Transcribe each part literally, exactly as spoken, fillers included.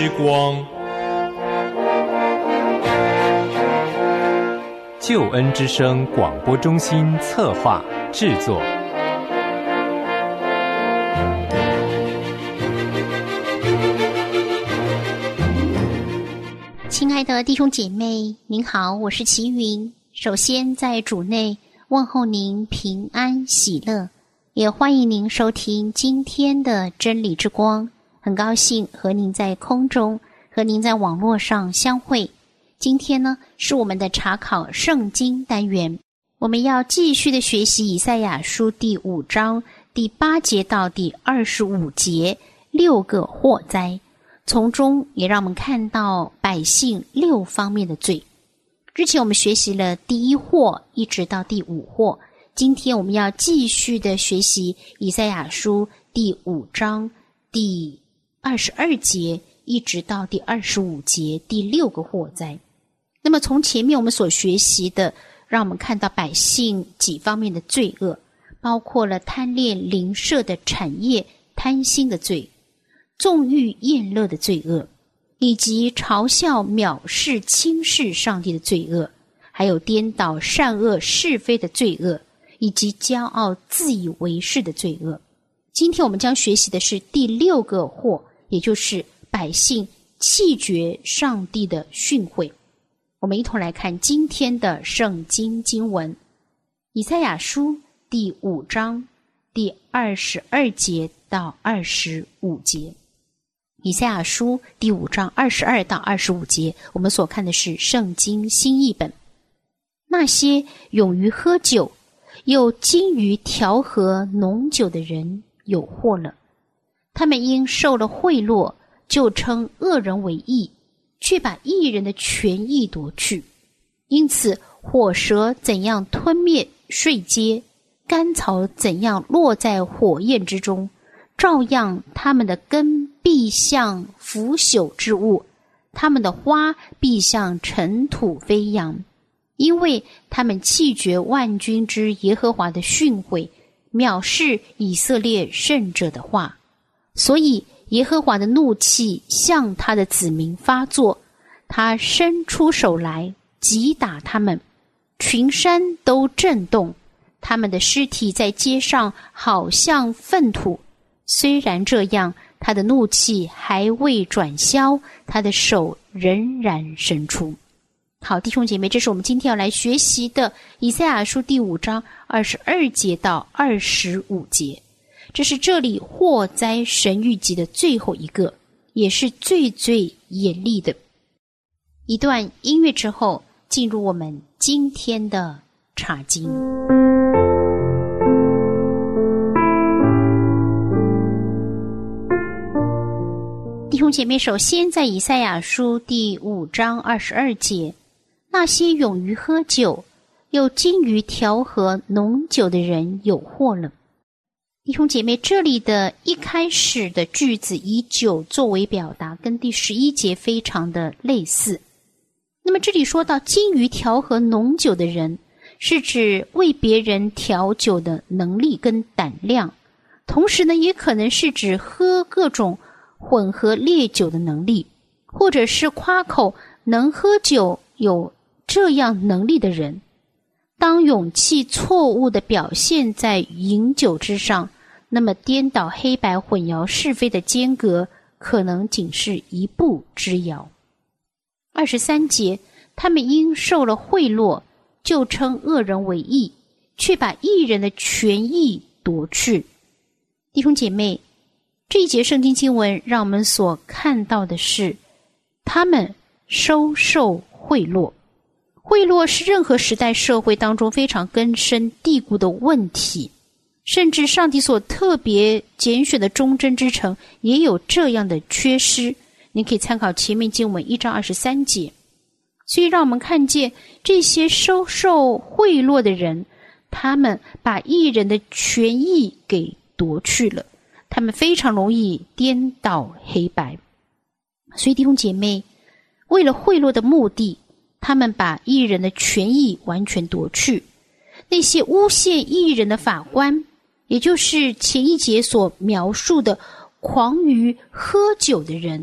之光， 救恩之声广播中心策划制作。 亲爱的弟兄姐妹，您好，我是齐云。首先在主内问候您平安喜乐，也欢迎您收听今天的真理之光。很高兴和您在空中，和您在网络上相会。今天呢，是我们的查考圣经单元，我们要继续的学习以赛亚书第五章第八节到第二十五节六个祸灾，从中也让我们看到百姓六方面的罪。之前我们学习了第一祸一直到第五祸，今天我们要继续的学习以赛亚书第五章第二十二节一直到第二十五节第六个祸灾。那么从前面我们所学习的，让我们看到百姓几方面的罪恶，包括了贪恋邻舍的产业、贪心的罪，纵欲厌乐的罪恶，以及嘲笑藐视轻视上帝的罪恶，还有颠倒善恶是非的罪恶，以及骄傲自以为是的罪恶。今天我们将学习的是第六个祸，也就是百姓弃绝上帝的训诲。我们一同来看今天的圣经经文，以赛亚书第五章第二十二节到二十五节。以赛亚书第五章二十二到二十五节，我们所看的是圣经新译本。那些勇于喝酒又精于调和浓酒的人有祸了，他们因受了贿赂，就称恶人为义，却把义人的权益夺去。因此火蛇怎样吞灭碎秸，甘草怎样落在火焰之中，照样他们的根必像腐朽之物，他们的花必像尘土飞扬，因为他们弃绝万军之耶和华的训诲，藐视以色列圣者的话。所以耶和华的怒气向他的子民发作，他伸出手来击打他们，群山都震动，他们的尸体在街上好像粪土。虽然这样，他的怒气还未转消，他的手仍然伸出。好，弟兄姐妹，这是我们今天要来学习的以赛亚书第五章二十二节到二十五节。这是这里祸灾神谕集的最后一个，也是最最严厉的。一段音乐之后，进入我们今天的查经。弟兄姐妹，首先在以赛亚书第五章二十二节，那些勇于喝酒又精于调和浓酒的人有祸了。弟兄姐妹，这里的一开始的句子以酒作为表达，跟第十一节非常的类似。那么这里说到精于调和浓酒的人，是指为别人调酒的能力跟胆量，同时呢，也可能是指喝各种混合烈酒的能力，或者是夸口能喝酒有这样能力的人。当勇气错误地表现在饮酒之上，那么颠倒黑白混淆是非的间隔可能仅是一步之遥。二十三节，他们因受了贿赂，就称恶人为义，却把义人的权益夺去。弟兄姐妹，这一节圣经经文让我们所看到的是，他们收受贿赂。贿赂是任何时代社会当中非常根深蒂固的问题，甚至上帝所特别拣选的忠贞之城也有这样的缺失。你可以参考前面经文一章二十三节。所以让我们看见这些收受贿赂的人，他们把义人的权益给夺去了，他们非常容易颠倒黑白。所以弟兄姐妹，为了贿赂的目的，他们把义人的权益完全夺去。那些诬陷义人的法官，也就是前一节所描述的狂于喝酒的人，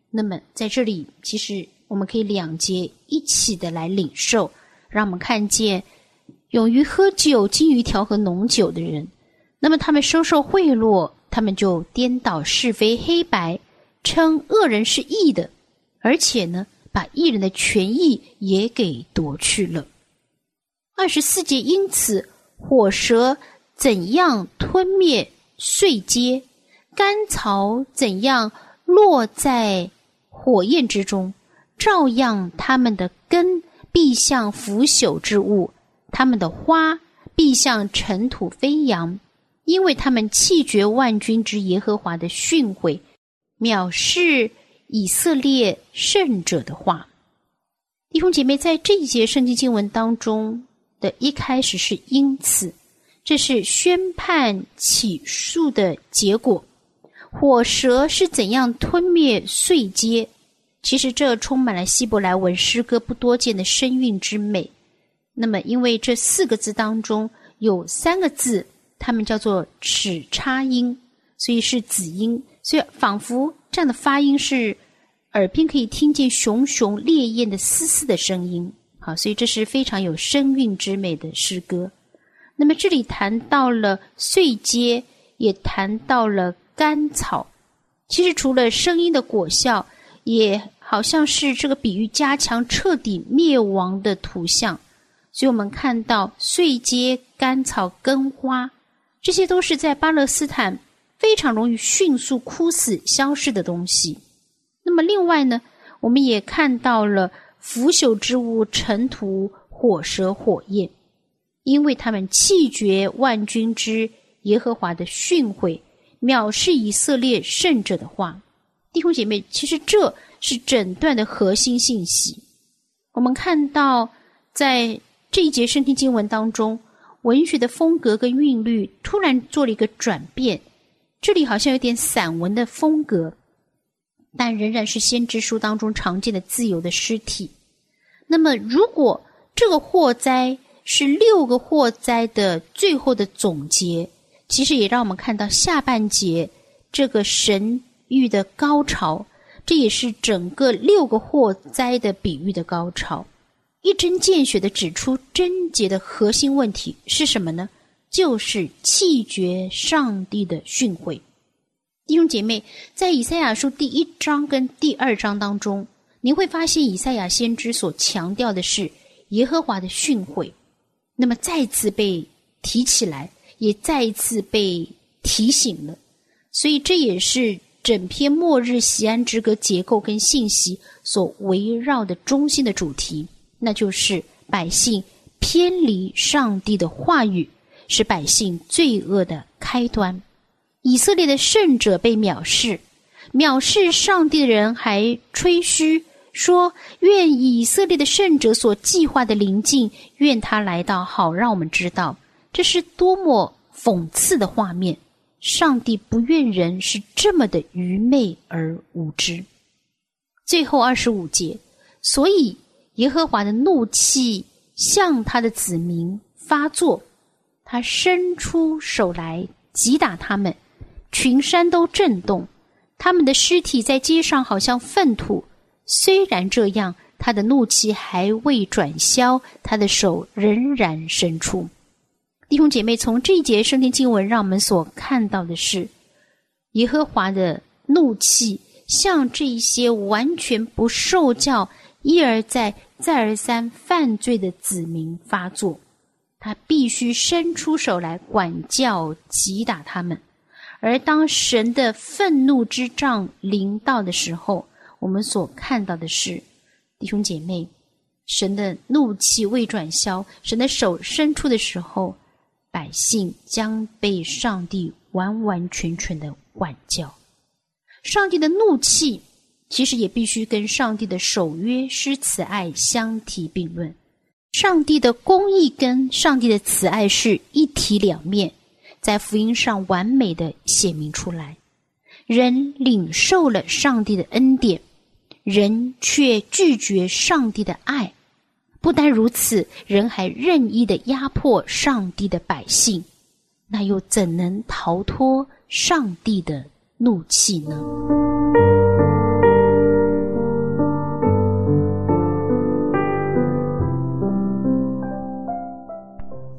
那么在这里其实我们可以两节一起的来领受，让我们看见勇于喝酒精于调和浓酒的人，那么他们收受贿赂，他们就颠倒是非黑白，称恶人是义的，而且呢把义人的权益也给夺去了。二十四节，因此火蛇怎样吞灭碎秸，甘草怎样落在火焰之中，照样他们的根必像腐朽之物，他们的花必像尘土飞扬，因为他们弃绝万军之耶和华的训诲，藐视以色列圣者的话。弟兄姐妹，在这一节圣经经文当中的一开始是因此，这是宣判起诉的结果。火蛇是怎样吞灭碎秸，其实这充满了希伯来文诗歌不多见的声韵之美。那么因为这四个字当中有三个字它们叫做齿叉音，所以是子音，所以仿佛这样的发音是耳边可以听见熊熊烈焰的嘶嘶的声音。好，所以这是非常有声韵之美的诗歌。那么这里谈到了碎秸，也谈到了甘草，其实除了声音的果效，也好像是这个比喻加强彻底灭亡的图像。所以我们看到碎秸、甘草、根花，这些都是在巴勒斯坦非常容易迅速枯死消失的东西。那么另外呢，我们也看到了腐朽之物、尘土、火蛇、火焰，因为他们弃绝万军之耶和华的训诲，藐视以色列圣者的话。弟兄姐妹，其实这是整段的核心信息。我们看到在这一节圣经经文当中，文学的风格跟韵律突然做了一个转变，这里好像有点散文的风格，但仍然是先知书当中常见的自由的诗体。那么如果这个祸灾是六个祸灾的最后的总结，其实也让我们看到下半节这个神谕的高潮，这也是整个六个祸灾的比喻的高潮。一针见血地指出贞洁的核心问题是什么呢？就是弃绝上帝的训诲。弟兄姐妹，在以赛亚书第一章跟第二章当中，您会发现以赛亚先知所强调的是耶和华的训诲，那么再次被提起来，也再一次被提醒了。所以这也是整篇末日锡安之歌结构跟信息所围绕的中心的主题，那就是百姓偏离上帝的话语，是百姓罪恶的开端。以色列的圣者被藐视，藐视上帝的人还吹嘘说，愿以色列的圣者所计划的临近，愿他来到，好让我们知道。这是多么讽刺的画面，上帝不愿人是这么的愚昧而无知。最后二十五节，所以耶和华的怒气向他的子民发作，他伸出手来击打他们，群山都震动，他们的尸体在街上好像粪土。虽然这样，他的怒气还未转消，他的手仍然伸出。弟兄姐妹，从这一节圣经经文让我们所看到的是，耶和华的怒气向这一些完全不受教、一而再再而三犯罪的子民发作，他必须伸出手来管教击打他们。而当神的愤怒之杖临到的时候，我们所看到的是，弟兄姐妹，神的怒气未转消，神的手伸出的时候，百姓将被上帝完完全全的管教。上帝的怒气其实也必须跟上帝的守约施慈爱相提并论。上帝的公义跟上帝的慈爱是一体两面，在福音上完美的显明出来。人领受了上帝的恩典，人却拒绝上帝的爱。不单如此，人还任意的压迫上帝的百姓，那又怎能逃脱上帝的怒气呢？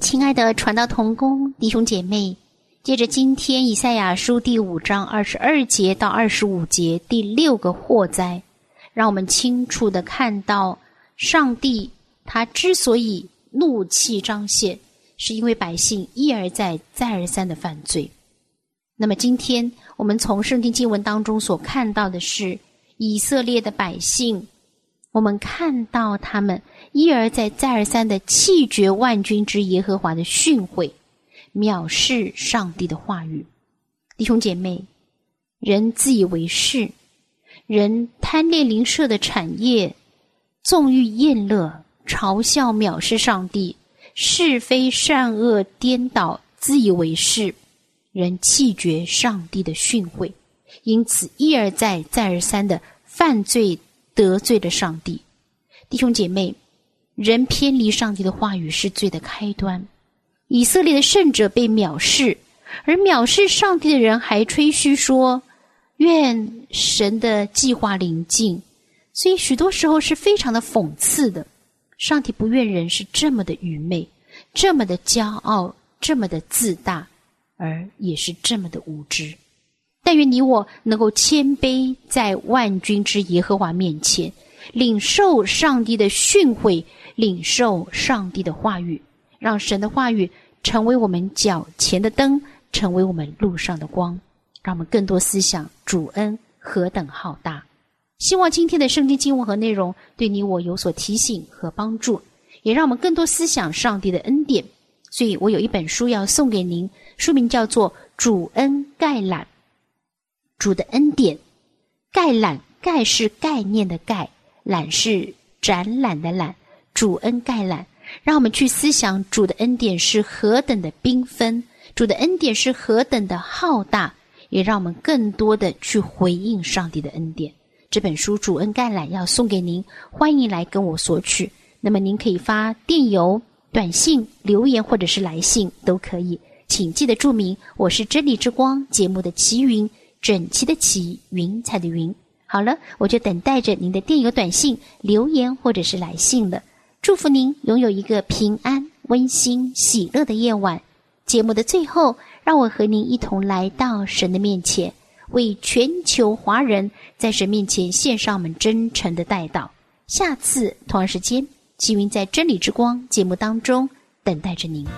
亲爱的传道同工弟兄姐妹，接着今天以赛亚书第五章二十二节到二十五节第六个祸灾，让我们清楚地看到上帝他之所以怒气彰显，是因为百姓一而再再而三的犯罪。那么今天我们从圣经经文当中所看到的是以色列的百姓，我们看到他们一而再再而三的弃绝万军之耶和华的训诲，藐视上帝的话语。弟兄姐妹，人自以为是，人贪恋邻舍的产业，纵欲宴乐，嘲笑藐视上帝，是非善恶颠倒，自以为是，人弃绝上帝的训诲，因此一而再再而三的犯罪，得罪了上帝。弟兄姐妹，人偏离上帝的话语是罪的开端。以色列的圣者被藐视，而藐视上帝的人还吹嘘说愿神的计划临近，所以许多时候是非常的讽刺的。上帝不愿人是这么的愚昧，这么的骄傲，这么的自大，而也是这么的无知。但愿你我能够谦卑在万军之耶和华面前，领受上帝的训诲，领受上帝的话语，让神的话语成为我们脚前的灯，成为我们路上的光，让我们更多思想主恩何等浩大。希望今天的圣经经文和内容对你我有所提醒和帮助，也让我们更多思想上帝的恩典。所以我有一本书要送给您，书名叫做《主恩概览》。主的恩典，概览，概是概念的概，览是展览的览，主恩概览，让我们去思想主的恩典是何等的缤纷，主的恩典是何等的浩大，也让我们更多的去回应上帝的恩典。这本书主恩概览要送给您，欢迎来跟我索取。那么您可以发电邮、短信、留言或者是来信都可以，请记得注明我是真理之光节目的齐云，整齐的齐，云彩的云。好了，我就等待着您的电邮、短信、留言或者是来信了。祝福您拥有一个平安、温馨、喜乐的夜晚。节目的最后，让我和您一同来到神的面前，为全球华人在神面前献上我们真诚的代祷。下次同样时间，齐云在真理之光节目当中等待着您。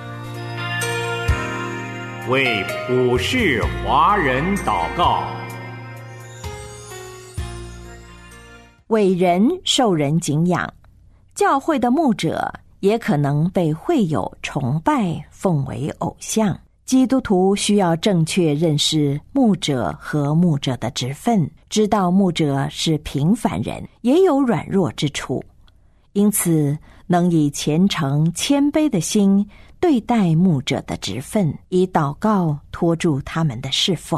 为普世华人祷告， 伟人受人敬仰，教会的牧者也可能被会友崇拜，奉为偶像。基督徒需要正确认识牧者和牧者的职分，知道牧者是平凡人，也有软弱之处，因此能以虔诚谦卑的心对待牧者的职分，以祷告托住他们的侍奉。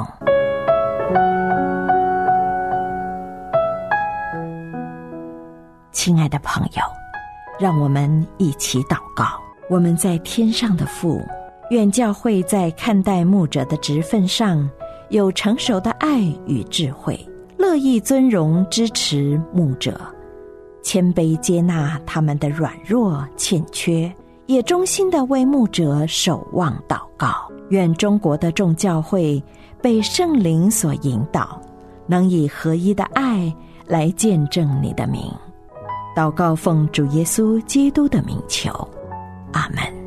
亲爱的朋友，让我们一起祷告。我们在天上的父，愿教会在看待牧者的职分上有成熟的爱与智慧，乐意尊荣支持牧者，谦卑接纳他们的软弱欠缺，也衷心地为牧者守望祷告。愿中国的众教会被圣灵所引导，能以合一的爱来见证你的名。祷告奉主耶稣基督的名求，阿们。